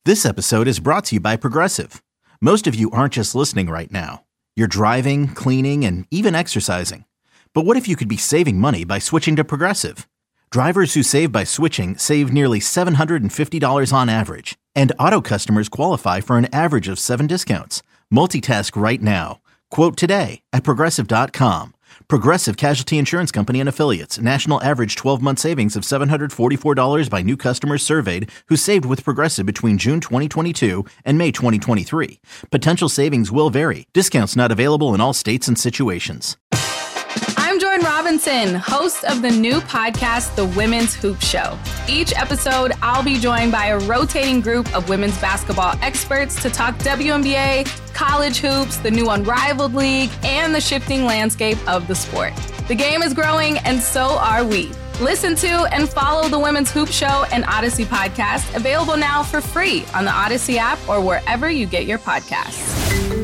This episode is brought to you by Progressive. Most of you aren't just listening right now. You're driving, cleaning, and even exercising. But what if you could be saving money by switching to Progressive? Drivers who save by switching save nearly $750 on average. And auto customers qualify for an average of 7 discounts. Multitask right now. Quote today at Progressive.com. Progressive Casualty Insurance Company and Affiliates. National average 12-month savings of $744 by new customers surveyed who saved with Progressive between June 2022 and May 2023. Potential savings will vary. Discounts not available in all states and situations. I'm Jordan Robinson, host of the new podcast, The Women's Hoop Show. Each episode, I'll be joined by a rotating group of women's basketball experts to talk WNBA, college hoops, the new Unrivaled League, and the shifting landscape of the sport. The game is growing, and so are we. Listen to and follow The Women's Hoop Show and Odyssey podcast, available now for free on the Odyssey app or wherever you get your podcasts.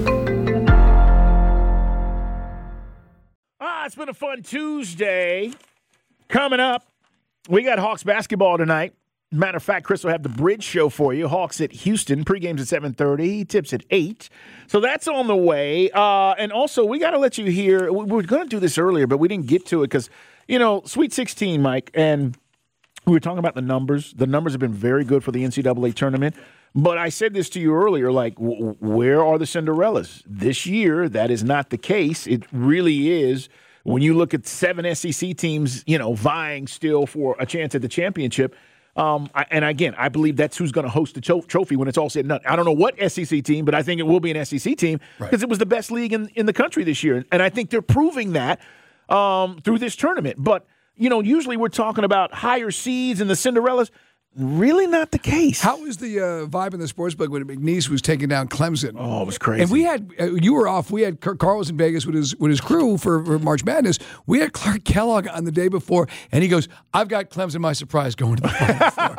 It's been a fun Tuesday. Coming up, we got Hawks basketball tonight. Matter of fact, Chris will have the bridge show for you. Hawks at Houston. Pregame's at 7:30. Tips at 8. So that's on the way. And also, we got to let you hear. We were going to do this earlier, but we didn't get to it because, Sweet 16, Mike, and we were talking about the numbers. The numbers have been very good for the NCAA tournament. But I said this to you earlier, like, where are the Cinderellas? This year, that is not the case. It really is. When you look at 7 SEC teams, vying still for a chance at the championship, and again, I believe that's who's going to host the trophy when it's all said and done. I don't know what SEC team, but I think it will be an SEC team because it was the best league in the country this year. And I think they're proving that through this tournament. But, usually we're talking about higher seeds and the Cinderellas. Really not the case. How was the vibe in the sportsbook when McNeese was taking down Clemson? Oh, it was crazy. And we had you were off. We had Carl was in Vegas with his crew for March Madness. We had Clark Kellogg on the day before, and he goes, "I've got Clemson my surprise going to the Final Four."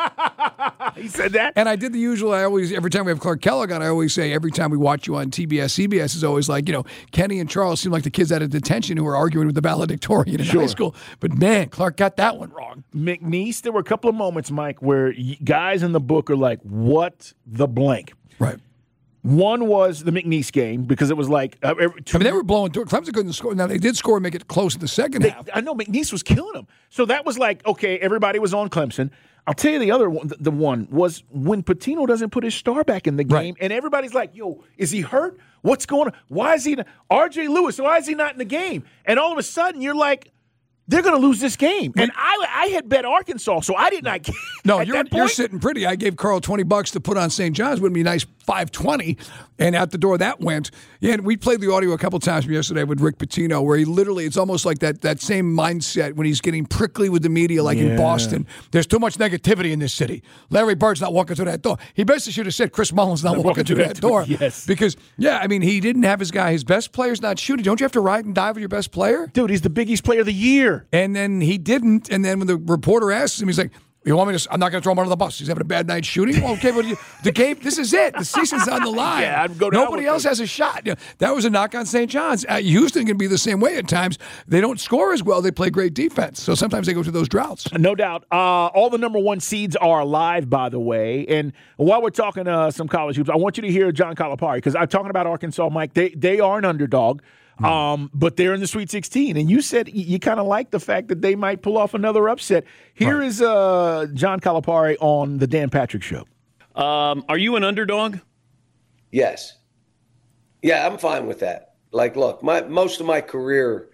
He said that, and I did the usual. Every time we have Clark Kellogg on, I always say every time we watch you on TBS, CBS is always like, Kenny and Charles seem like the kids out of detention who are arguing with the valedictorian in high school. But man, Clark got that one wrong. McNeese, there were a couple of moments, Mike, where guys in the book are like, what the blank? Right. One was the McNeese game because it was like they were blowing through. Clemson couldn't score. Now, they did score and make it close in the second half. I know McNeese was killing them. So that was like, okay, everybody was on Clemson. I'll tell you the other one, the one was when Patino doesn't put his star back in the game, and everybody's like, yo, is he hurt? What's going on? Why is he not? R.J. Lewis, why is he not in the game? And all of a sudden, you're like, they're going to lose this game. And I had bet Arkansas, so I did not get No, you're sitting pretty. I gave Carl $20 to put on St. John's. Would be a nice $5.20, and out the door that went. Yeah, and we played the audio a couple times from yesterday with Rick Pitino, where he literally, it's almost like that same mindset when he's getting prickly with the media, like in Boston. There's too much negativity in this city. Larry Bird's not walking through that door. He basically should have said Chris Mullins not walking through that door. Yes. Because, he didn't have his guy. His best player's not shooting. Don't you have to ride and die with your best player? Dude, he's the Big East player of the year. And then he didn't. And then when the reporter asks him, he's like, you want me to? I'm not going to throw him under the bus. He's having a bad night shooting. Well, okay, but the game. This is it. The season's on the line. I'd go down. Nobody else has a shot. That was a knock on St. John's. Houston can be the same way at times. They don't score as well. They play great defense. So sometimes they go through those droughts. No doubt. All the number one seeds are alive, by the way. And while we're talking some college hoops, I want you to hear John Calipari because I'm talking about Arkansas, Mike. They are an underdog. But they're in the Sweet 16. And you said you kind of like the fact that they might pull off another upset. Here is John Calipari on the Dan Patrick Show. Are you an underdog? Yes. Yeah, I'm fine with that. Like, look, most of my career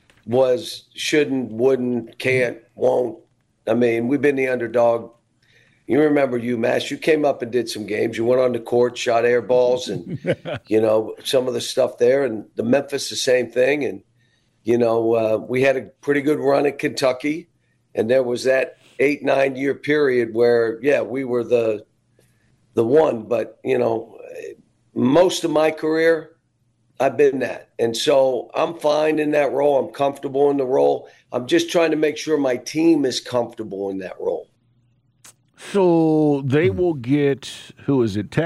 was shouldn't, wouldn't, can't, won't. I mean, we've been the underdog. You remember UMass. You came up and did some games. You went on the court, shot air balls, and, some of the stuff there. And the Memphis, the same thing. And, we had a pretty good run at Kentucky. And there was that 8-9 year period where, we were the one. But, most of my career, I've been that. And so I'm fine in that role. I'm comfortable in the role. I'm just trying to make sure my team is comfortable in that role. So they will get, who is it, Tech?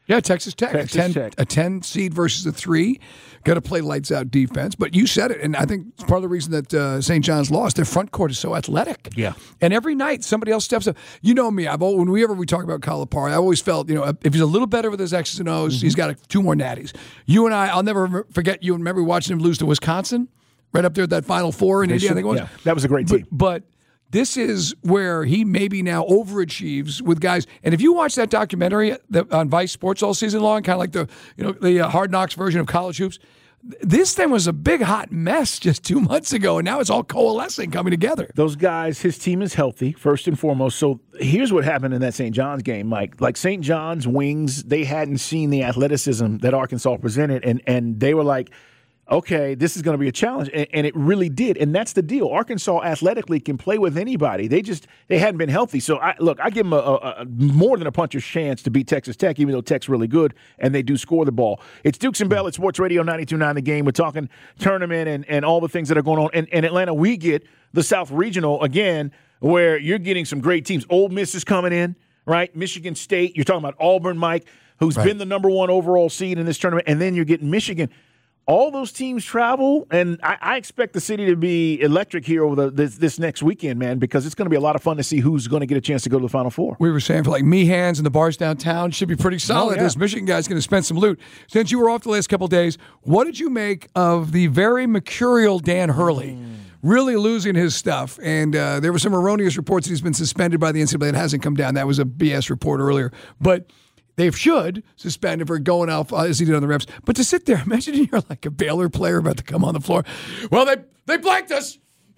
Yeah, Texas Tech. Texas Tech. A 10 seed versus a 3. Got to play lights out defense. But you said it, and I think it's part of the reason that St. John's lost. Their front court is so athletic. Yeah. And every night somebody else steps up. You know me. Whenever we talk about Calipari, I always felt, if he's a little better with his X's and O's, he's got 2 more natties. You and I'll never forget you and remember watching him lose to Wisconsin right up there at that Final Four in India. I think it was. Yeah, that was a great team. But this is where he maybe now overachieves with guys. And if you watch that documentary on Vice Sports all season long, kind of like the Hard Knocks version of college hoops, this thing was a big hot mess just 2 months ago, and now it's all coalescing, coming together. Those guys, his team is healthy, first and foremost. So here's what happened in that St. John's game, Mike. Like St. John's wings, they hadn't seen the athleticism that Arkansas presented, and they were like, okay, this is going to be a challenge, and it really did. And that's the deal. Arkansas athletically can play with anybody. They hadn't been healthy. So, I give them a more than a puncher's chance to beat Texas Tech, even though Tech's really good, and they do score the ball. It's Dukes and Bell at Sports Radio 92.9 The Game. We're talking tournament and all the things that are going on. And in Atlanta, we get the South Regional, again, where you're getting some great teams. Ole Miss is coming in, right? Michigan State. You're talking about Auburn, Mike, who's been the number 1 overall seed in this tournament. And then you're getting Michigan. All those teams travel, and I expect the city to be electric here over this next weekend, man, because it's going to be a lot of fun to see who's going to get a chance to go to the Final Four. We were saying for like Meehan's and the bars downtown should be pretty solid. This Michigan guy's going to spend some loot. Since you were off the last couple of days, what did you make of the very mercurial Dan Hurley? Really losing his stuff. And there were some erroneous reports that he's been suspended by the NCAA. It hasn't come down. That was a BS report earlier. But they should suspend him for going off as he did on the refs. But to sit there, imagine you're like a Baylor player about to come on the floor. Well, they blanked us.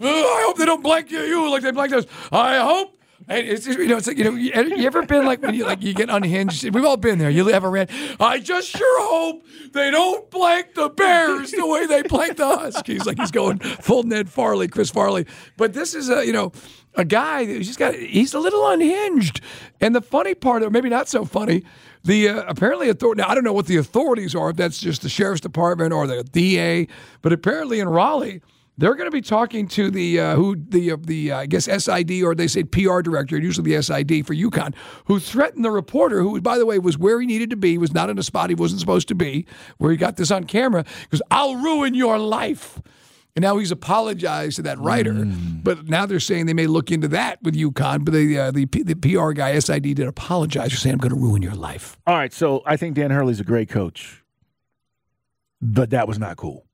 I hope they don't blank you like they blanked us. I hope. And it's just, it's like, you ever been like when you get unhinged? We've all been there. You have a rant. I just sure hope they don't blank the Bears the way they blanked the Huskies. Like he's going full Ned Farley, Chris Farley. But this is a guy he's a little unhinged. And the funny part, or maybe not so funny, the apparently authority. Now I don't know what the authorities are. If that's just the sheriff's department or the DA, but apparently in Raleigh, they're going to be talking to the I guess SID, or they say PR director, usually the SID for UConn, who threatened the reporter, who by the way was where he needed to be, was not in a spot he wasn't supposed to be, where he got this on camera, because I'll ruin your life. And now he's apologized to that writer, but now they're saying they may look into that with UConn. But the PR guy, SID, did apologize for saying, I'm going to ruin your life. All right, so I think Dan Hurley's a great coach, but that was not cool.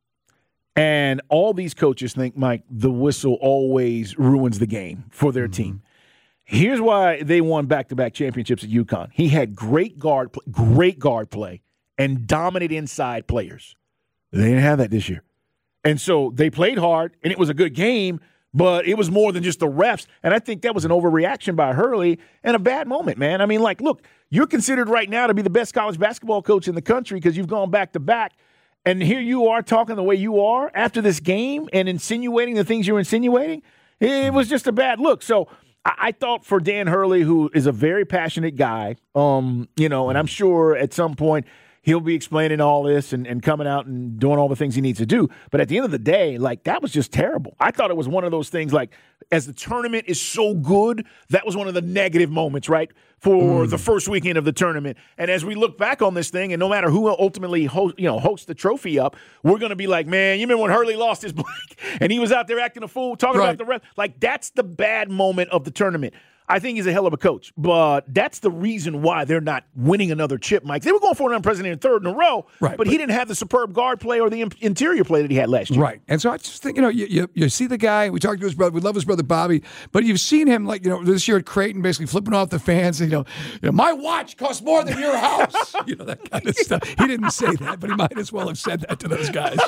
And all these coaches think, Mike, the whistle always ruins the game for their team. Here's why they won back-to-back championships at UConn. He had great guard play and dominant inside players. They didn't have that this year. And so they played hard, and it was a good game, but it was more than just the refs. And I think that was an overreaction by Hurley and a bad moment, man. I mean, like, look, you're considered right now to be the best college basketball coach in the country because you've gone back-to-back. And here you are talking the way you are after this game and insinuating the things you're insinuating. It was just a bad look. So I thought for Dan Hurley, who is a very passionate guy, and I'm sure at some point he'll be explaining all this and coming out and doing all the things he needs to do. But at the end of the day, like, that was just terrible. I thought it was one of those things, like, as the tournament is so good, that was one of the negative moments, right, for the first weekend of the tournament. And as we look back on this thing, and no matter who ultimately hosts the trophy up, we're going to be like, man, you remember when Hurley lost his blank and he was out there acting a fool, talking about the ref? Like, that's the bad moment of the tournament. I think he's a hell of a coach, but that's the reason why they're not winning another chip, Mike. They were going for an unprecedented third in a row, but he didn't have the superb guard play or the interior play that he had last year. Right. And so I just think, you see the guy, we talked to his brother, we love his brother Bobby, but you've seen him, like, this year at Creighton, basically flipping off the fans, and, my watch costs more than your house, that kind of stuff. He didn't say that, but he might as well have said that to those guys.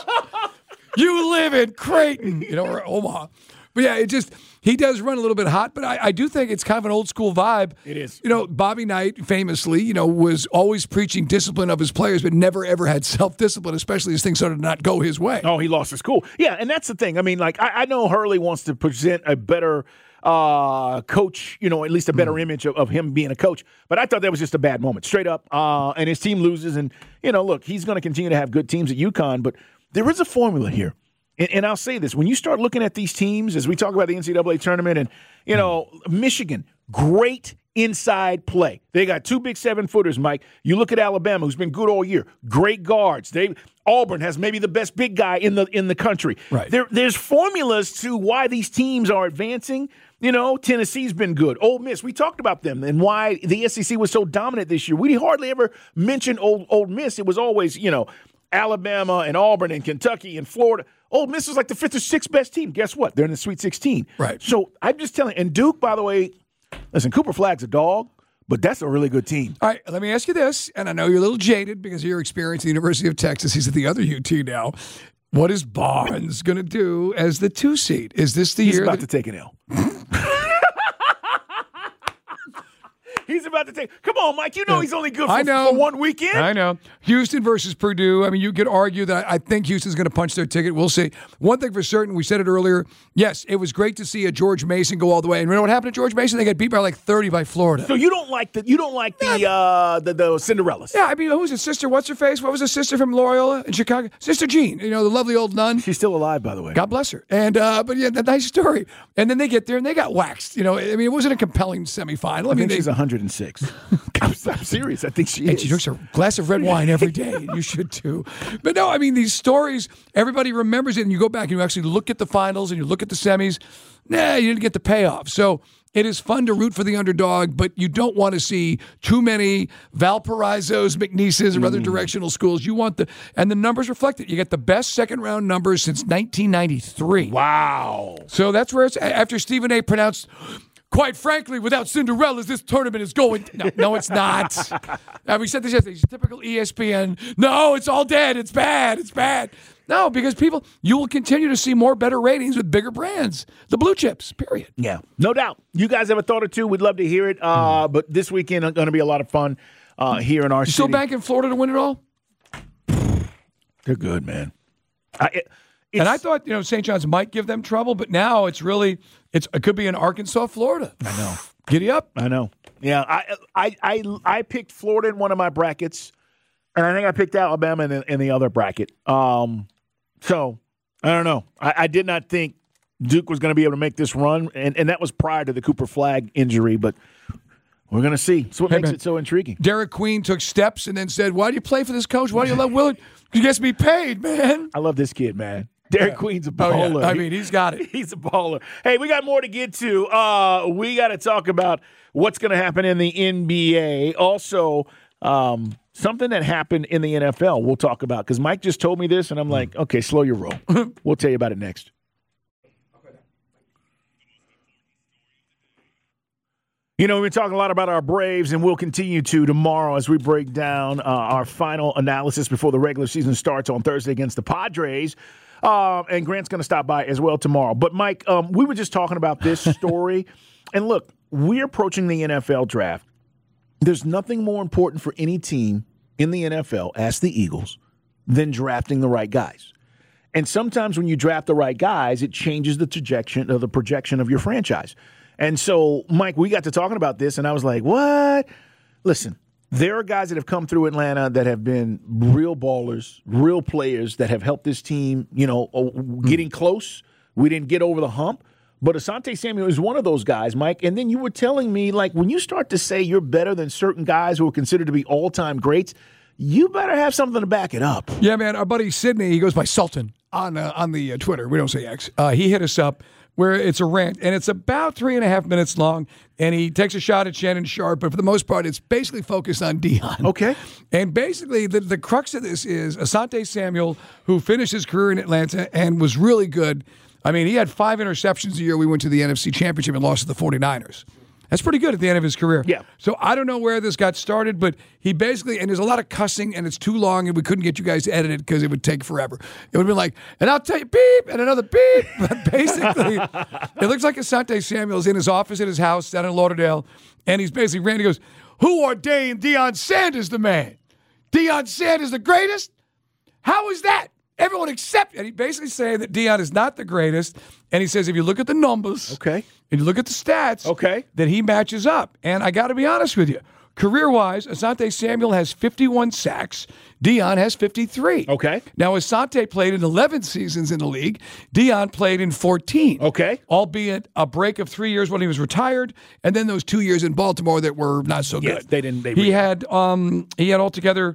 You live in Creighton, or Omaha. But yeah, he does run a little bit hot, but I do think it's kind of an old school vibe. It is. Bobby Knight famously, was always preaching discipline of his players, but never ever had self-discipline, especially as things started to not go his way. Oh, he lost his cool. Yeah, and that's the thing. I mean, like, I know Hurley wants to present a better coach, at least a better image of him being a coach. But I thought that was just a bad moment, straight up. And his team loses, and, look, he's going to continue to have good teams at UConn, but there is a formula here. And I'll say this, when you start looking at these teams, as we talk about the NCAA tournament, and, Michigan, great inside play. They got 2 big 7-footers, Mike. You look at Alabama, who's been good all year. Great guards. Auburn has maybe the best big guy in the country. Right. There's formulas to why these teams are advancing. You know, Tennessee's been good. Ole Miss, we talked about them and why the SEC was so dominant this year. We hardly ever mentioned Ole Miss. It was always, Alabama and Auburn and Kentucky and Florida. Ole Miss is like the 5th or 6th best team. Guess what? They're in the Sweet 16. Right. So I'm just telling you. And Duke, by the way, listen, Cooper Flagg's a dog, but that's a really good team. All right, let me ask you this, and I know you're a little jaded because of your experience at the University of Texas. He's at the other UT now. What is Barnes going to do as the 2 seed? Is this the He's year about to take an L. He's about to take. Come on, Mike. You know he's only good for 1 weekend. I know. Houston versus Purdue. I mean, you could argue that I think Houston's going to punch their ticket. We'll see. One thing for certain, we said it earlier. Yes, it was great to see a George Mason go all the way. And you know what happened to George Mason? They got beat by like 30 by Florida. So you don't like the Cinderellas? Yeah, I mean, who was his sister? What's her face? What was his sister from Loyola in Chicago? Sister Jean. The lovely old nun. She's still alive, by the way. God bless her. And but yeah, that nice story. And then they get there and they got waxed. I mean, it wasn't a compelling semifinal. I think she's 106. I'm serious. I think she is. And she drinks a glass of red wine every day. You should too. But no, I mean, these stories, everybody remembers it. And you go back and you actually look at the finals and you look at the semis. Nah, you didn't get the payoff. So it is fun to root for the underdog, but you don't want to see too many Valparaisos, McNeeses, or other directional schools. You want and the numbers reflect it. You get the best second-round numbers since 1993. Wow. So that's where it's after Stephen A. pronounced, quite frankly, without Cinderellas, this tournament is going. No, it's not. We said this yesterday. It's typical ESPN. No, it's all dead. It's bad. It's bad. No, because you will continue to see more better ratings with bigger brands. The blue chips, period. Yeah, no doubt. You guys have a thought or two? We'd love to hear it. But this weekend is going to be a lot of fun here in our city. Still banking Florida to win it all? They're good, man. And I thought, St. John's might give them trouble, but now it could be in Arkansas, Florida. I know. Giddy up. I know. Yeah, I picked Florida in one of my brackets, and I think I picked Alabama in the other bracket. So, I don't know. I did not think Duke was going to be able to make this run, and that was prior to the Cooper Flagg injury, but we're going to see. That's what makes it so intriguing. Derek Queen took steps and then said, why do you play for this coach? Why do you love Willard? He gets me paid, man. I love this kid, man. Derek Queen's a baller. Oh, yeah. I mean, he's got it. He's a baller. Hey, we got more to get to. We got to talk about what's going to happen in the NBA. Also, something that happened in the NFL we'll talk about because Mike just told me this, and I'm like, okay, slow your roll. We'll tell you about it next. We've been talking a lot about our Braves, and we'll continue to tomorrow as we break down our final analysis before the regular season starts on Thursday against the Padres. And Grant's going to stop by as well tomorrow. But, Mike, we were just talking about this story. And, look, we're approaching the NFL draft. There's nothing more important for any team in the NFL, as the Eagles, than drafting the right guys. And sometimes when you draft the right guys, it changes the projection of your franchise. And so, Mike, we got to talking about this, and I was like, what? Listen, there are guys that have come through Atlanta that have been real ballers, real players that have helped this team, getting close. We didn't get over the hump. But Asante Samuel is one of those guys, Mike. And then you were telling me, like, when you start to say you're better than certain guys who are considered to be all-time greats, you better have something to back it up. Yeah, man. Our buddy Sidney, he goes by Sultan on the Twitter. We don't say X. He hit us up where it's a rant, and it's about 3.5 minutes long, and he takes a shot at Shannon Sharpe, but for the most part, it's basically focused on Deion. Okay. And basically, the crux of this is Asante Samuel, who finished his career in Atlanta and was really good. I mean, he had 5 interceptions a year. We went to the NFC Championship and lost to the 49ers. That's pretty good at the end of his career. Yeah. So I don't know where this got started, but he basically, and there's a lot of cussing, and it's too long, and we couldn't get you guys to edit it because it would take forever. It would have been like, and I'll tell you, beep, and another beep. But basically, it looks like Asante Samuel's in his office at his house down in Lauderdale, and he's basically ranting. He goes, who ordained Deion Sanders the man? Deion Sanders the greatest? How is that? Everyone except, and he basically saying that Deion is not the greatest. And he says, if you look at the numbers, okay, and you look at the stats, okay, that he matches up. And I got to be honest with you, career-wise, Asante Samuel has 51 sacks. Deion has 53. Okay. Now, Asante played in 11 seasons in the league. Deion played in 14. Okay. Albeit a break of 3 years when he was retired, and then those 2 years in Baltimore that were not so Yes, good. they didn't. He had altogether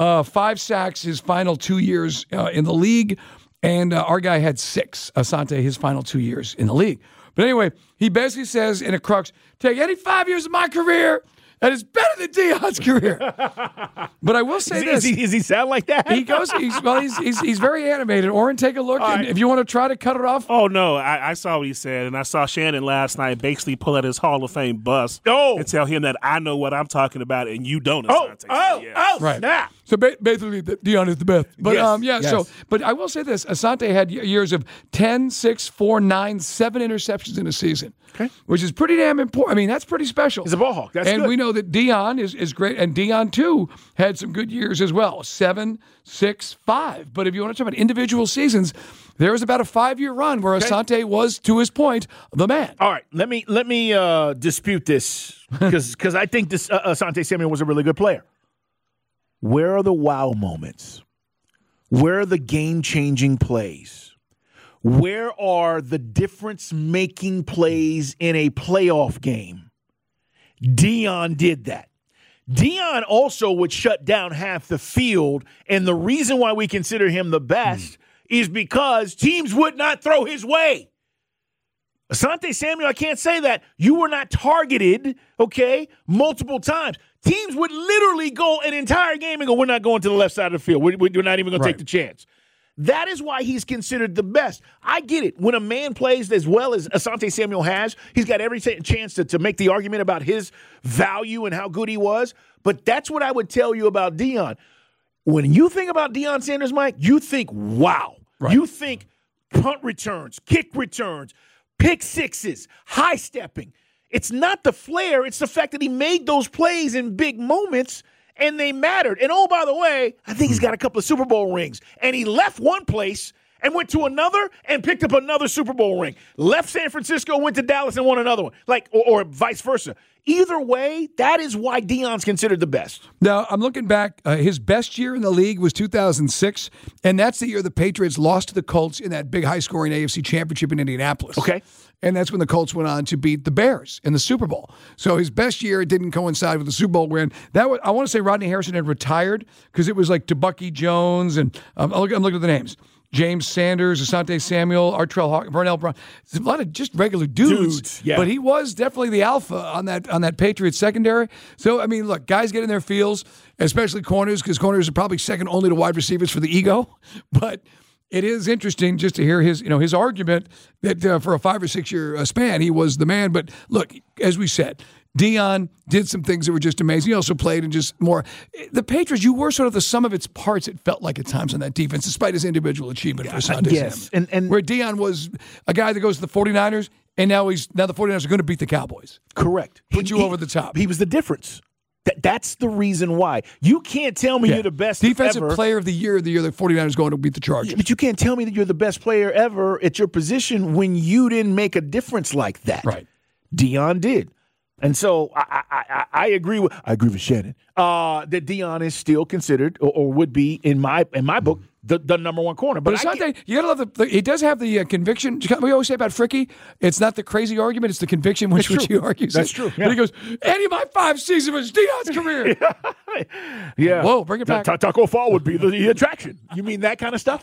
5 sacks his final 2 years in the league, and our guy had 6. Asante his final 2 years in the league. But anyway, he basically says in a crux, take any 5 years of my career, and it's better than Deion's career. But I will say this. Does he sound like that? He goes, he's very animated. Oren, take a look. And if you want to try to cut it off. Oh, no. I saw what he said, and I saw Shannon last night basically pull out his Hall of Fame bus and tell him that I know what I'm talking about and you don't, Asante. Right. Snap. So basically, Deion is the best. But Yes. So, but I will say this: Asante had years of 10, 6, 4, 9, 7 interceptions in a season, which is pretty damn important. I mean, that's pretty special. He's a ball hawk. That's and good. we know that Deion is great, and Deion too had some good years as well: 7, 6, 5. But if you want to talk about individual seasons, there was about a 5-year run where Asante was, to his point, the man. All right, let me dispute this because I think this Asante Samuel was a really good player. Where are the wow moments? Where are the game-changing plays? Where are the difference-making plays in a playoff game? Deion did that. Deion also would shut down half the field, and the reason why we consider him the best is because teams would not throw his way. Asante Samuel, I can't say that. You were not targeted, multiple times. Teams would literally go an entire game and go, we're not going to the left side of the field. We're not even going to take the chance. That is why he's considered the best. I get it. When a man plays as well as Asante Samuel has, he's got every chance to make the argument about his value and how good he was. But that's what I would tell you about Deion. When you think about Deion Sanders, Mike, you think, wow. Right. You think punt returns, kick returns, pick sixes, high stepping. It's not the flair. It's the fact that he made those plays in big moments, and they mattered. And, oh, by the way, I think he's got a couple of Super Bowl rings. And he left one place and went to another and picked up another Super Bowl ring. Left San Francisco, went to Dallas, and won another one, or vice versa. Either way, that is why Deion's considered the best. Now, I'm looking back. His best year in the league was 2006, and that's the year the Patriots lost to the Colts in that big high-scoring AFC championship in Indianapolis. Okay. And that's when the Colts went on to beat the Bears in the Super Bowl. So his best year didn't coincide with the Super Bowl win. I want to say Rodney Harrison had retired because it was like DeBucky Jones, and I'm looking at the names. James Sanders, Asante Samuel, Artrell Hawk, Vernell Brown. There's a lot of just regular dudes. Yeah. But he was definitely the alpha on that Patriots secondary. So, I mean, look, guys get in their fields, especially corners, because corners are probably second only to wide receivers for the ego. But it is interesting just to hear his argument that for a 5 or 6 year span, he was the man. But look, as we said, Deion did some things that were just amazing. He also played in just more. The Patriots, you were sort of the sum of its parts, it felt like at times on that defense, despite his individual achievement for Sunday. Yes. And where Deion was a guy that goes to the 49ers, and now the 49ers are going to beat the Cowboys. Correct. Put you over the top. He was the difference. That's the reason why. You can't tell me you're the best defensive ever. player of the year the 49ers going to beat the Chargers. But you can't tell me that you're the best player ever at your position when you didn't make a difference like that. Right. Deion did. And so I agree with Shannon that Deion is still considered or would be in my book the number one corner. But Asante, you gotta love he does have the conviction. We always say about Fricky, it's not the crazy argument; it's the conviction which he argues. That's true. Yeah. But he goes, any of my 5 seasons was Deion's career. Yeah. Whoa, bring it back. Taco Fall would be the attraction. You mean that kind of stuff?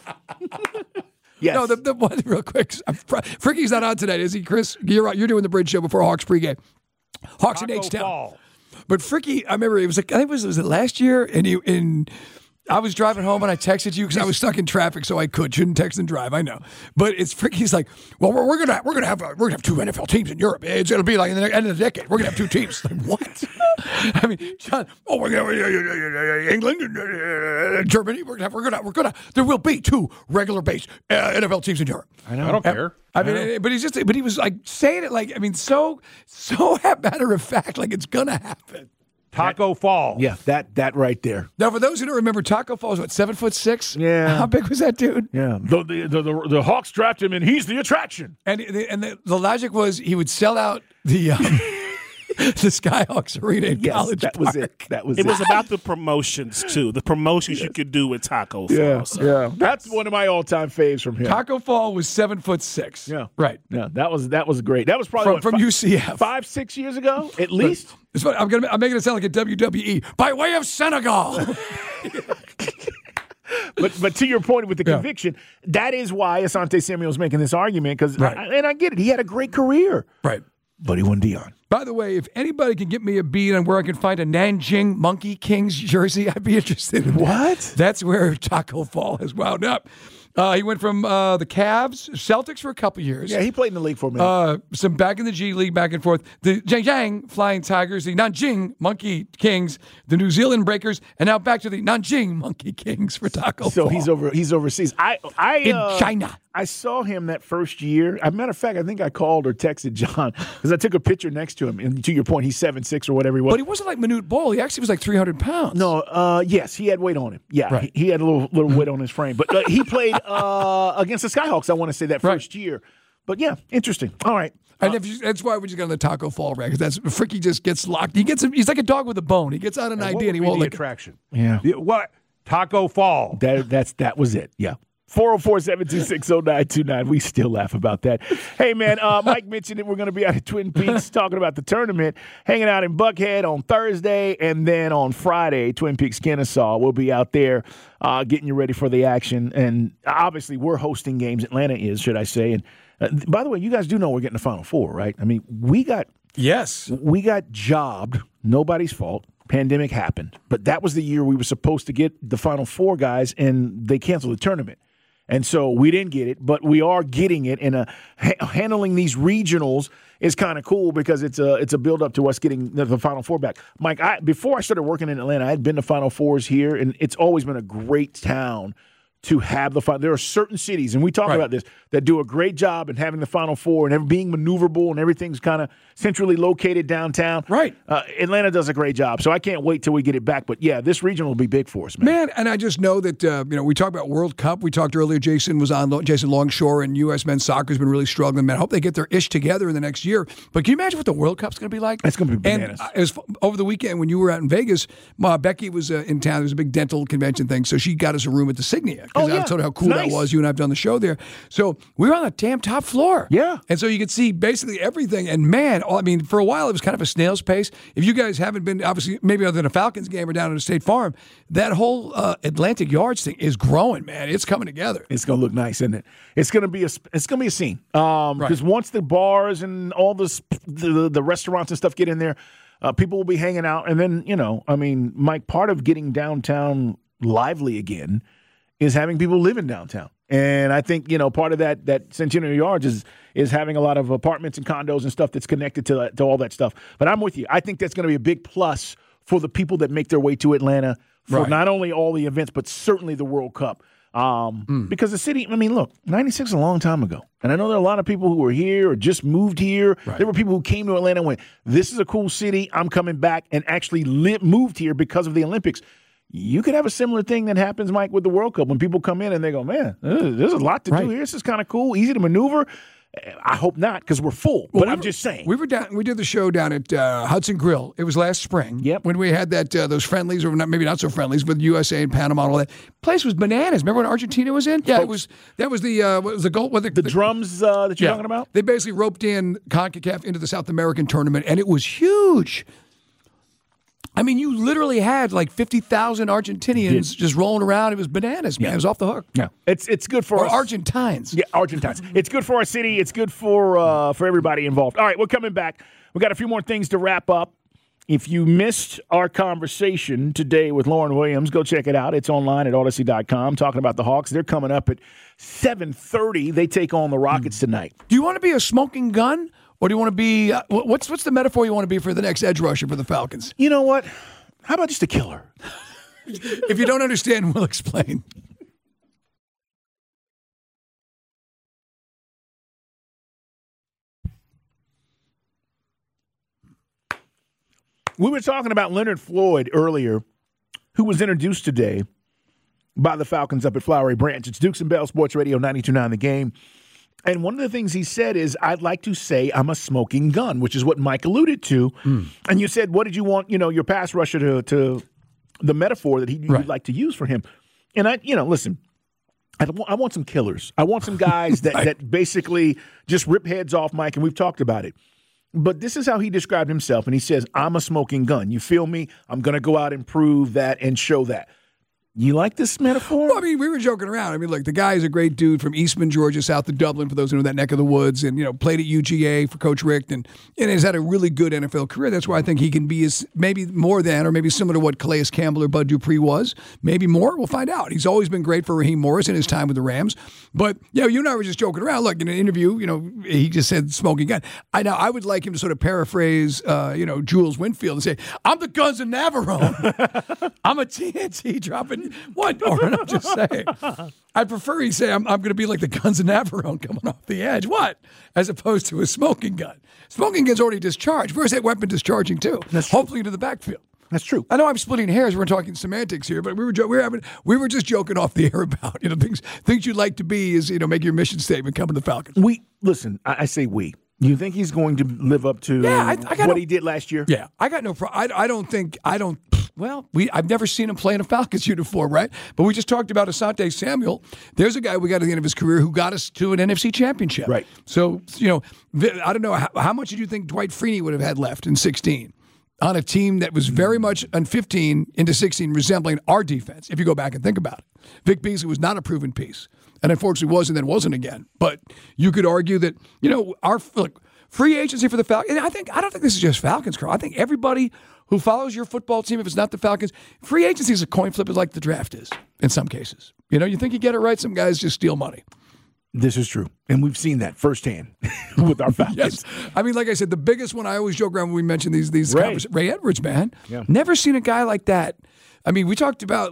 Yes. No, the one real quick. Fricky's not on tonight, is he, Chris? You're doing the bridge show before Hawks pregame. Hawks in H-Town. But Fricky, I remember it was like, I think was it last year? And I was driving home and I texted you because I was stuck in traffic, so I shouldn't text and drive. I know, but it's Fricky's like, well, we're gonna have 2 NFL teams in Europe. It'll be like in the end of the decade, we're gonna have 2 teams. Like, what? I mean, John, we're gonna England and Germany. We're gonna. There will be 2 regular base NFL teams in Europe. I don't care. I mean, but he was like saying it like, I mean, so matter of fact, like it's gonna happen. Taco Fall. Yeah, that right there. Now, for those who don't remember, Taco Fall is what, 7'6"? Yeah. How big was that dude? Yeah. The Hawks drafted him, and he's the attraction. And the logic was he would sell out the the Skyhawks Arena in College that Park. was it. That was It was about the promotions, too. The promotions you could do with Taco Fall. Yeah, So. yeah. That's one of my all-time faves from him. Taco Fall was 7'6". Yeah. Right. Yeah, that was great. That was probably From UCF. 5-6 years ago, at least. It's funny, I'm making it sound like a WWE by way of Senegal. But to your point with the conviction, that is why Asante Samuel's making this argument, because and I get it. He had a great career. Right. But he won Deion. By the way, if anybody can get me a beat on where I can find a Nanjing Monkey Kings jersey, I'd be interested in What? That's where Taco Fall has wound up. He went from the Cavs, Celtics for a couple years. Yeah, he played in the league for a minute. Some back in the G League, back and forth. The Zhang Flying Tigers, the Nanjing Monkey Kings, the New Zealand Breakers, and now back to the Nanjing Monkey Kings for Taco So Fall. he's overseas. In China. I saw him that first year. As a matter of fact, I think I called or texted John because I took a picture next to him. And to your point, he's 7'6" or whatever he was. But he wasn't like Manute Bol. He actually was like 300 pounds. No, yes, he had weight on him. Yeah, Right. he had a little weight on his frame. But he played against the Skyhawks, I want to say, that first year. But yeah, interesting. All right. And that's why we just got on the Taco Fall rag. Because that's Fricky just gets locked. He's like a dog with a bone. He gets out an idea and he won't let attraction. Yeah. What? Taco Fall. That was it. Yeah. 404-726-0929. We still laugh about that. Hey, man, Mike mentioned that we're going to be out at Twin Peaks talking about the tournament, hanging out in Buckhead on Thursday, and then on Friday, Twin Peaks, Kennesaw. We'll be out there getting you ready for the action. And obviously, we're hosting games. Atlanta is, should I say. And by the way, you guys do know we're getting the Final Four, right? I mean, we got jobbed. Nobody's fault. Pandemic happened. But that was the year we were supposed to get the Final Four guys, and they canceled the tournament. And so we didn't get it, but we are getting it. And handling these regionals is kind of cool because it's a build up to us getting the Final Four back. Mike, before I started working in Atlanta, I had been to Final Fours here, and it's always been a great town to have the Final. There are certain cities, and we talk about this, that do a great job in having the Final Four and being maneuverable, and everything's kind of centrally located downtown. Right. Atlanta does a great job, so I can't wait till we get it back. But yeah, this regional will be big for us, man. And I just know that we talked about World Cup. We talked earlier. Jason Longshore, and U.S. men's soccer has been really struggling. Man, I hope they get their ish together in the next year. But can you imagine what the World Cup's going to be like? It's going to be bananas. And over the weekend when you were out in Vegas, Becky was in town. There was a big dental convention thing, so she got us a room at the Signia. Oh, yeah. I told her how cool that was. You and I have done the show there. So we were on the damn top floor. Yeah. And so you could see basically everything. And man, I mean, for a while it was kind of a snail's pace. If you guys haven't been, obviously, maybe other than a Falcons game or down at a State Farm, that whole Atlantic Yards thing is growing, man. It's coming together. It's going to look nice, isn't it? It's going to be a scene. Because once the bars and all the restaurants and stuff get in there, people will be hanging out. And then, Mike, part of getting downtown lively again is having people living downtown. And I think, part of that Centennial Yards is having a lot of apartments and condos and stuff that's connected to all that stuff. But I'm with you. I think that's going to be a big plus for the people that make their way to Atlanta for not only all the events, but certainly the World Cup. Because the city, look, 96 is a long time ago. And I know there are a lot of people who were here or just moved here. Right. There were people who came to Atlanta and went, this is a cool city. I'm coming back, and actually moved here because of the Olympics. You could have a similar thing that happens, Mike, with the World Cup when people come in and they go, man, there's a lot to do here. This is kind of cool, easy to maneuver. I hope not, because we're full. But I'm just saying. We did the show down at Hudson Grill. It was last spring. Yep. When we had those friendlies, or maybe not so friendlies, with USA and Panama and all that. Place was bananas. Remember when Argentina was in? Yeah, Folks, that was the goal. The drums that you're talking about? They basically roped in CONCACAF into the South American tournament, and it was huge. You literally had like 50,000 Argentinians just rolling around. It was bananas, man. It was off the hook. Yeah, it's good for or us. Argentines. Yeah, Argentines. It's good for our city. It's good for everybody involved. All right, we're coming back. We got a few more things to wrap up. If you missed our conversation today with Lauren Williams, go check it out. It's online at Odyssey.com. Talking about the Hawks. They're coming up at 7:30. They take on the Rockets tonight. Do you want to be a smoking gun? Or do you want to be what's the metaphor you want to be for the next edge rusher for the Falcons? You know what? How about just a killer? If you don't understand, we'll explain. We were talking about Leonard Floyd earlier, who was introduced today by the Falcons up at Flowery Branch. It's Dukes and Bell Sports Radio 92.9 The Game. And one of the things he said is, I'd like to say I'm a smoking gun, which is what Mike alluded to. And you said, what did you want, your pass rusher to the metaphor that you'd like to use for him? And listen, I want some killers. I want some guys that basically just rip heads off, Mike, and we've talked about it. But this is how he described himself, and he says, I'm a smoking gun. You feel me? I'm going to go out and prove that and show that. You like this metaphor? Well, I mean, we were joking around. I mean, look, the guy is a great dude from Eastman, Georgia, south of Dublin, for those who know that neck of the woods, and, played at UGA for Coach Richt, and has had a really good NFL career. That's why I think he can be maybe more than, or maybe similar to what Calais Campbell or Bud Dupree was. Maybe more. We'll find out. He's always been great for Raheem Morris in his time with the Rams. But, you and I were just joking around. Look, in an interview, he just said smoking gun. I would like him to sort of paraphrase, Jules Winfield and say, I'm the Guns of Navarone. I'm a TNT dropping. What? I'm just saying. I prefer he say I'm going to be like the Guns of Navarone coming off the edge. What? As opposed to a smoking gun. Smoking gun's already discharged. Where's that weapon discharging to? Hopefully into the backfield. That's true. I know I'm splitting hairs. We're talking semantics here, but we were just joking off the air about things you'd like to be is make your mission statement coming to the Falcons. Listen. I say we. You think he's going to live up to what he did last year? Yeah, I got no problem. I've never seen him play in a Falcons uniform, right? But we just talked about Asante Samuel. There's a guy we got at the end of his career who got us to an NFC championship. Right. So, I don't know, how much did you think Dwight Freeney would have had left in 16 on a team that was very much on 15 into 16 resembling our defense, if you go back and think about it? Vic Beasley was not a proven piece, and unfortunately was and then wasn't again. But you could argue that, free agency for the Falcons, and I don't think this is just Falcons, Carl. I think everybody who follows your football team, if it's not the Falcons, free agency is a coin flip, like the draft is in some cases. You think you get it right, some guys just steal money. This is true, and we've seen that firsthand with our Falcons. Yes. I mean, like I said, the biggest one, I always joke around when we mention these Ray Edwards, man. Yeah. Never seen a guy like that. I mean, we talked about,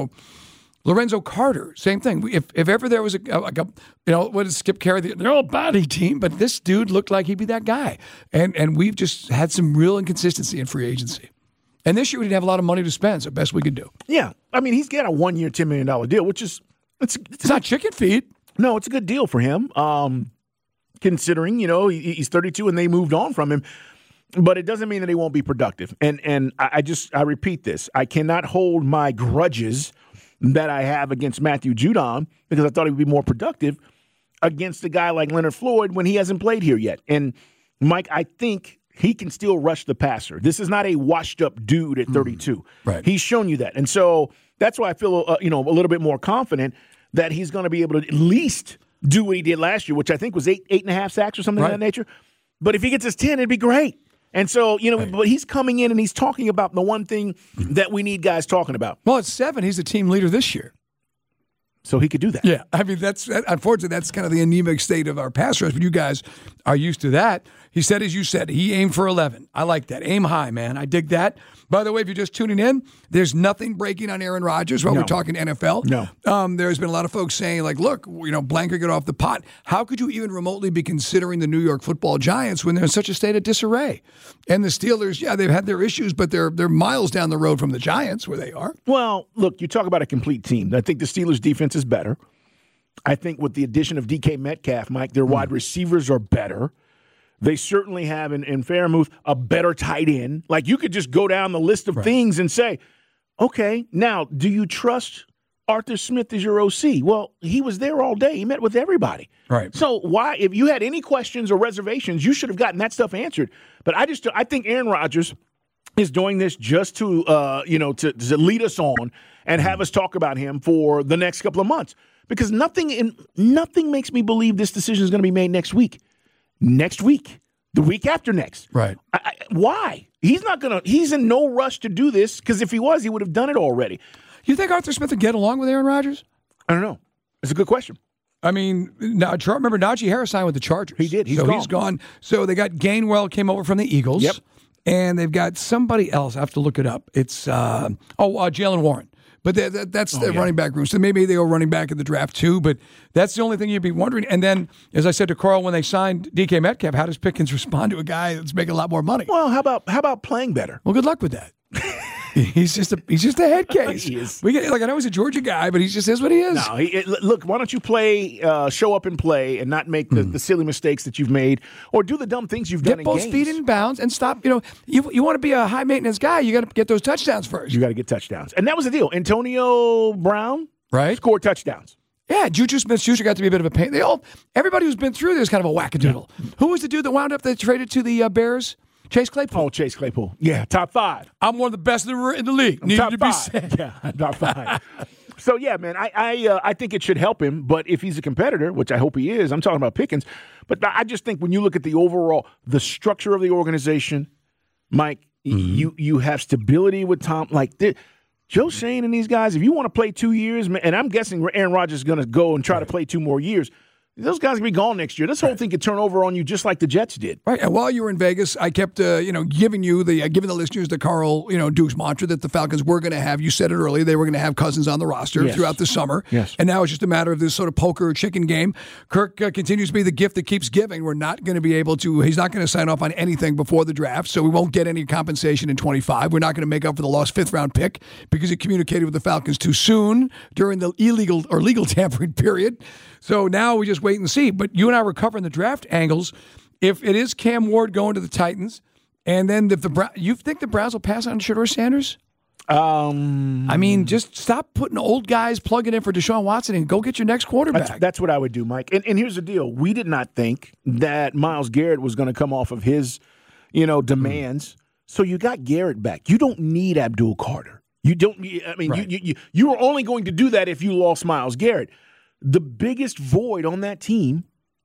Lorenzo Carter, same thing. If ever there was what is Skip Carey? They're all body team, but this dude looked like he'd be that guy. And we've just had some real inconsistency in free agency. And this year we didn't have a lot of money to spend, so best we could do. Yeah. I mean, he's got a 1-year, $10 million deal, which is it's not chicken feed. No, it's a good deal for him, considering, he's 32 and they moved on from him. But it doesn't mean that he won't be productive. And I repeat this. I cannot hold my grudges that I have against Matthew Judon because I thought he would be more productive against a guy like Leonard Floyd when he hasn't played here yet. And, Mike, I think he can still rush the passer. This is not a washed-up dude at 32. Right. He's shown you that. And so that's why I feel, a little bit more confident that he's going to be able to at least do what he did last year, which I think was 8.5 sacks or something of that nature. But if he gets his 10, it'd be great. And so, but he's coming in and he's talking about the one thing that we need guys talking about. Well, at 7, he's the team leader this year. So he could do that. Yeah. I mean, unfortunately, that's kind of the anemic state of our pass rush, but you guys are used to that. He said, as you said, he aimed for 11. I like that. Aim high, man. I dig that. By the way, if you're just tuning in, there's nothing breaking on Aaron Rodgers while we're talking NFL. No. There's been a lot of folks saying, look, Blanker got off the pot. How could you even remotely be considering the New York Football Giants when they're in such a state of disarray? And the Steelers, they've had their issues, but they're miles down the road from the Giants where they are. Well, look, you talk about a complete team. I think the Steelers' defense is better. I think with the addition of DK Metcalf, Mike, their wide receivers are better. They certainly have, in Fairmouth, a better tight end. Like, you could just go down the list of things and say, okay, now, do you trust Arthur Smith as your OC? Well, he was there all day. He met with everybody. Right. So why, if you had any questions or reservations, you should have gotten that stuff answered. But I think Aaron Rodgers is doing this just to, to lead us on and have us talk about him for the next couple of months. Because nothing makes me believe this decision is going to be made next week. Next week, the week after next. Right. Why? He's in no rush to do this because if he was, he would have done it already. You think Arthur Smith would get along with Aaron Rodgers? I don't know. It's a good question. I mean, now remember Najee Harris signed with the Chargers. He did. He's gone. So they got Gainwell came over from the Eagles. Yep. And they've got somebody else. I have to look it up. It's Jalen Warren. But that's the running back room. So maybe they go running back in the draft too. But that's the only thing you'd be wondering. And then, as I said to Carl, when they signed DK Metcalf, how does Pickens respond to a guy that's making a lot more money? Well, how about playing better? Well, good luck with that. He's just a head case. He is. I know he's a Georgia guy, but he just is what he is. No, look, why don't you show up and play and not make the silly mistakes that you've made or do the dumb things you've done in games. Get both feet in bounds and stop. You want to be a high-maintenance guy, you got to get those touchdowns first. You got to get touchdowns. And that was the deal. Antonio Brown scored touchdowns. Yeah, Juju Smith-Schuster got to be a bit of a pain. Everybody who's been through this is kind of a wackadoodle. Yeah. Who was the dude that wound up that traded to the Bears? Chase Claypool. Oh, Chase Claypool. Yeah, top 5. I'm one of the best in the league. Top 5. Yeah, top 5. So, yeah, man, I think it should help him. But if he's a competitor, which I hope he is, I'm talking about Pickens. But I just think when you look at the structure of the organization, Mike, you have stability with Tom. Joe Shane and these guys, if you want to play 2 years, and I'm guessing Aaron Rodgers is going to go and try to play 2 more years, those guys will be gone next year. This whole thing could turn over on you just like the Jets did. Right. And while you were in Vegas, I kept, giving the listeners the Carl, Dukes mantra that the Falcons were going to have. You said it earlier. They were going to have Cousins on the roster throughout the summer. Yes. And now it's just a matter of this sort of poker or chicken game. Kirk continues to be the gift that keeps giving. We're not going to be able to, he's not going to sign off on anything before the draft, so we won't get any compensation in 25. We're not going to make up for the lost 5th-round pick because he communicated with the Falcons too soon during the illegal or legal tampering period. So now we just wait and see. But you and I were covering the draft angles. If it is Cam Ward going to the Titans, and then if you think the Browns will pass on Shedeur Sanders? Just stop putting old guys plugging in for Deshaun Watson and go get your next quarterback. That's what I would do, Mike. And here's the deal. We did not think that Myles Garrett was going to come off of his, demands. So you got Garrett back. You don't need Abdul Carter. You don't. You were only going to do that if you lost Myles Garrett. The biggest void on that team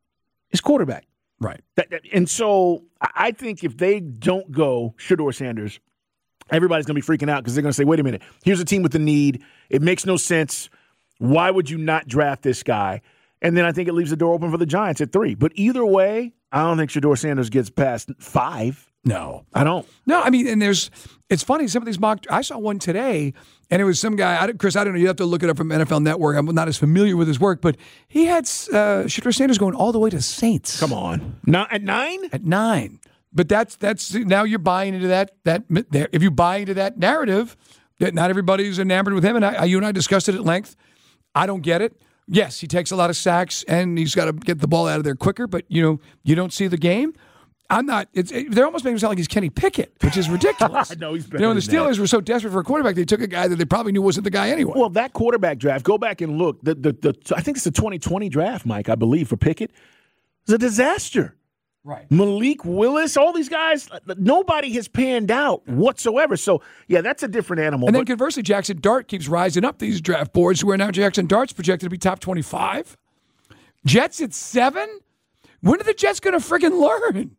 is quarterback. Right. And so I think if they don't go Shedeur Sanders, everybody's going to be freaking out because they're going to say, wait a minute, here's a team with a need. It makes no sense. Why would you not draft this guy? And then I think it leaves the door open for the Giants at 3. But either way, I don't think Shedeur Sanders gets past 5. No. I don't. No, and it's funny, some of these I saw one today, and it was some guy, Chris, I don't know, you have to look it up from NFL Network. I'm not as familiar with his work, but he had Shedeur Sanders going all the way to Saints. Come on. At 9? At 9. But that's now you're buying into that if you buy into that narrative that not everybody's enamored with him, and you and I discussed it at length. I don't get it. Yes, he takes a lot of sacks, and he's got to get the ball out of there quicker, but you don't see the game. I'm not. They're almost making him sound like he's Kenny Pickett, which is ridiculous. I know he's better. And the Steelers were so desperate for a quarterback, they took a guy that they probably knew wasn't the guy anyway. Well, that quarterback draft, go back and look. I think it's the 2020 draft, Mike, I believe, for Pickett. It was a disaster. Right. Malik Willis, all these guys, nobody has panned out whatsoever. So, yeah, that's a different animal. And then conversely, Jackson Dart keeps rising up these draft boards where now Jackson Dart's projected to be top 25. Jets at 7? When are the Jets going to friggin' learn?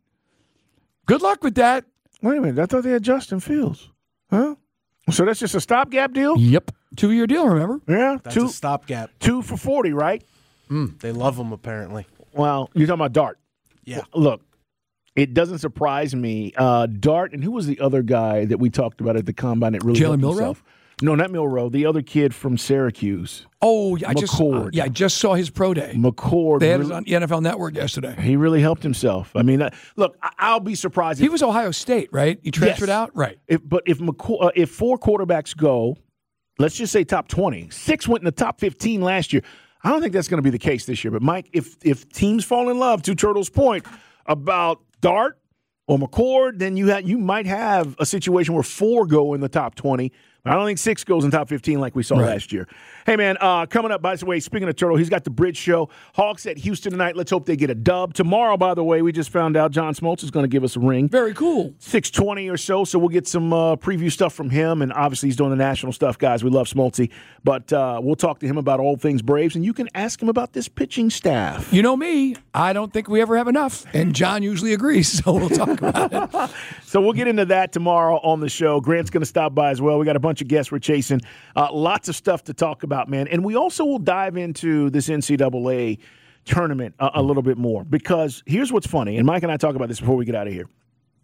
Good luck with that. Wait a minute. I thought they had Justin Fields. Huh? So that's just a stopgap deal? Yep. 2-year deal, remember? Yeah. That's a stopgap. 2 for $40, right? They love him, apparently. Well, you're talking about Dart. Yeah. Look, it doesn't surprise me. Dart, and who was the other guy that we talked about at the Combine that really Jalen Milroe? No, not Milroe. The other kid from Syracuse. Oh, yeah, McCord. I just saw his pro day. McCord. They had it on the NFL Network yesterday. He really helped himself. Look, I'll be surprised. He was Ohio State, right? He transferred out? Right. If 4 quarterbacks go, let's just say top 20, 6 went in the top 15 last year. I don't think that's going to be the case this year. But, Mike, if teams fall in love, to Turtle's point, about Dart or McCord, then you might have a situation where 4 go in the top 20. I don't think 6 goes in top 15 like we saw last year. Hey, man, coming up, by the way, speaking of Turtle, he's got the Bridge Show. Hawks at Houston tonight. Let's hope they get a dub. Tomorrow, by the way, we just found out John Smoltz is going to give us a ring. Very cool. 6:20 or so we'll get some preview stuff from him, and obviously he's doing the national stuff, guys. We love Smoltzy, but we'll talk to him about all things Braves, and you can ask him about this pitching staff. You know me. I don't think we ever have enough, and John usually agrees, so we'll talk about it. So we'll get into that tomorrow on the show. Grant's going to stop by as well. We got a bunch of guests we're chasing. Lots of stuff to talk about, man. And we also will dive into this NCAA tournament a little bit more, because here's what's funny, and Mike and I talk about this before we get out of here.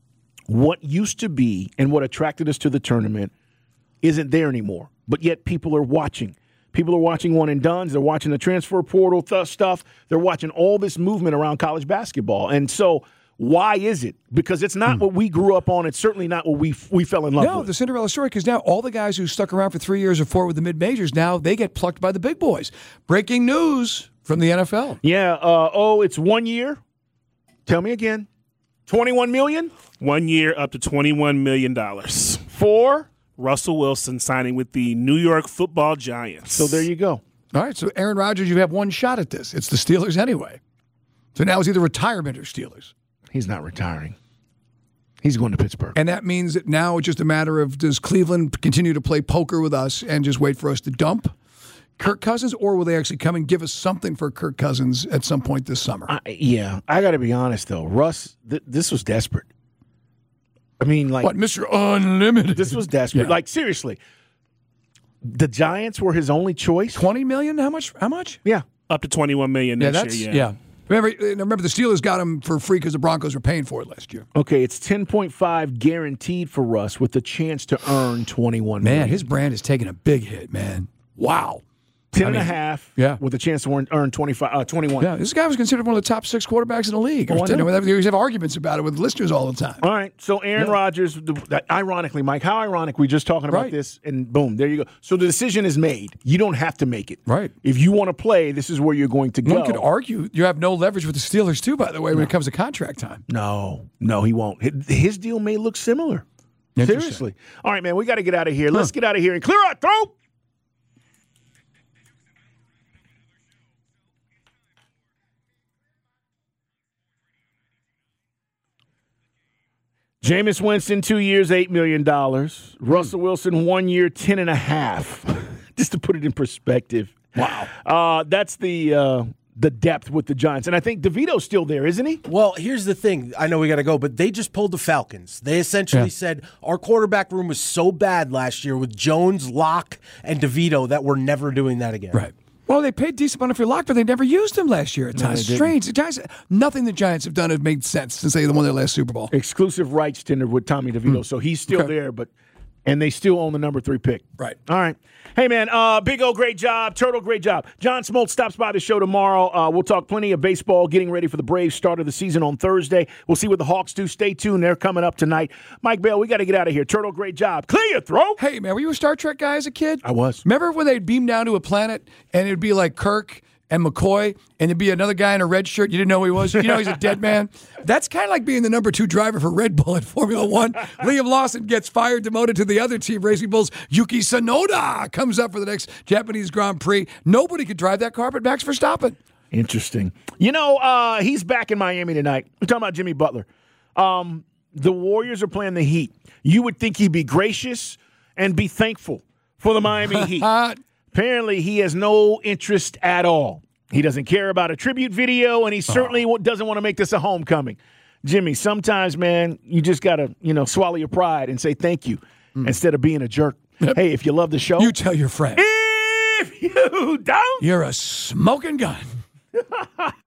What used to be and what attracted us to the tournament isn't there anymore, but yet people are watching. People are watching one and dones. They're watching the transfer portal stuff. They're watching all this movement around college basketball. And so Why is it? Because it's not what we grew up on. It's certainly not what we fell in love with. No, the Cinderella story, because now all the guys who stuck around for 3 years or 4 with the mid-majors, now they get plucked by the big boys. Breaking news from the NFL. Yeah. It's 1 year. Tell me again. $21 million? 1 year up to $21 million. For? Russell Wilson signing with the New York Football Giants. So there you go. All right, so Aaron Rodgers, you have one shot at this. It's the Steelers anyway. So now it's either retirement or Steelers. He's not retiring. He's going to Pittsburgh. And that means that now it's just a matter of, does Cleveland continue to play poker with us and just wait for us to dump Kirk Cousins, or will they actually come and give us something for Kirk Cousins at some point this summer? I got to be honest, though. Russ, this was desperate. I mean, like. What, Mr. Unlimited? This was desperate. Yeah. Like, seriously. The Giants were his only choice? $20 million? How much? Yeah. Up to $21 million next year. Yeah. Remember, the Steelers got him for free because the Broncos were paying for it last year. Okay, it's 10.5 guaranteed for Russ with the chance to earn $21 million. Man, his brand is taking a big hit, man. Wow. 10.5 with a chance to earn 21. Yeah, this guy was considered one of the top 6 quarterbacks in the league. Oh, I know. We have arguments about it with listeners all the time. All right, so Aaron Rodgers, ironically, Mike, how ironic, we just talking about this, and boom, there you go. So the decision is made. You don't have to make it. Right. If you want to play, this is where you're going to go. One could argue you have no leverage with the Steelers, too, by the way, when it comes to contract time. No, he won't. His deal may look similar. Seriously. All right, man, we got to get out of here. Let's get out of here and clear our throat. Jameis Winston, 2 years, $8 million. Russell Wilson, 1 year, 10.5. Just to put it in perspective. Wow. That's the depth with the Giants. And I think DeVito's still there, isn't he? Well, here's the thing. I know we got to go, but they just pulled the Falcons. They essentially said our quarterback room was so bad last year with Jones, Locke, and DeVito that we're never doing that again. Right. Well, they paid decent money for Locke, but they never used him last year at times. Strange. The Giants, nothing the Giants have done has made sense since they won their last Super Bowl. Exclusive rights tender with Tommy DeVito, so he's still there, and they still own the number 3 pick. Right. All right. Hey, man, Big O, great job. Turtle, great job. John Smoltz stops by the show tomorrow. We'll talk plenty of baseball, getting ready for the Braves start of the season on Thursday. We'll see what the Hawks do. Stay tuned. They're coming up tonight. Mike Bell, we got to get out of here. Turtle, great job. Clear your throat. Hey, man, were you a Star Trek guy as a kid? I was. Remember when they'd beam down to a planet and it'd be like Kirk and McCoy, and there'd be another guy in a red shirt. You didn't know who he was. You know he's a dead man. That's kind of like being the number 2 driver for Red Bull in Formula One. Liam Lawson gets fired, demoted to the other team, Racing Bulls. Yuki Tsunoda comes up for the next Japanese Grand Prix. Nobody could drive that car but Max Verstappen. Interesting. You know, he's back in Miami tonight. We're talking about Jimmy Butler. The Warriors are playing the Heat. You would think he'd be gracious and be thankful for the Miami Heat. Apparently, he has no interest at all. He doesn't care about a tribute video, and he certainly doesn't want to make this a homecoming. Jimmy, sometimes, man, you just got to, swallow your pride and say thank you instead of being a jerk. Hey, if you love the show. You tell your friends. If you don't. You're a smoking gun.